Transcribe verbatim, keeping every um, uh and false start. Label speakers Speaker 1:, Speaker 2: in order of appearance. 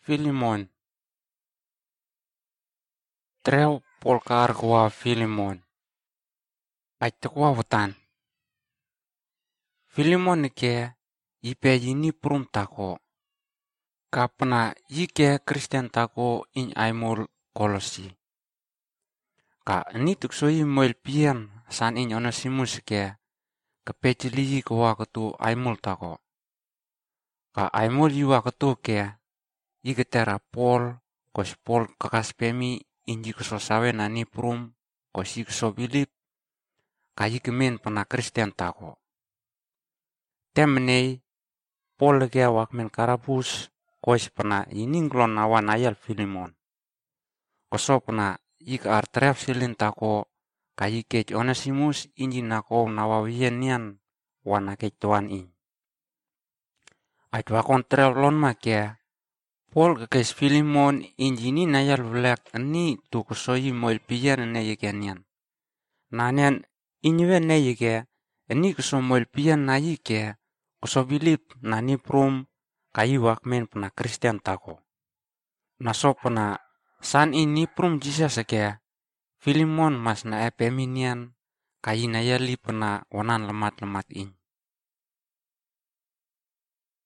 Speaker 1: Filimon. Treo polkar kwa Filimon. Aitakwa hutan. Filimon ke ipe yini prum tako. Kapna yike Kristen tako in aimul kolosi. Ka ni tukso i moil pian san in Onesimus ke kepecili kwa ketu aimul tako. Ka aimul yuwa ketu ke iketera Paul kos Paul kakas pemi inji kuso sawe nani prum kos kuso bilip ka ikemen pena Kristen tako. Temnei Paul ke wakmen karabus kos pena ininglon awan ayal Filimon. Koso pena ik artref silin tako ka ike Onesimus inji nako nawawien nian wana ke tuan in. Ait wakon tref lon ma ke Paul kekes Filimon inji ni nayal vlak ni tu kusoi moil pian ne yeke nian. Nanian injwe ne yeke ni kuso moil pian na yike kuso bilip nani prum kai wakmen pena Kristen tako. Naso pena san ini prum Jesus ke Filimon mas na epeminian kai nayali pena onan lemat-lemat in.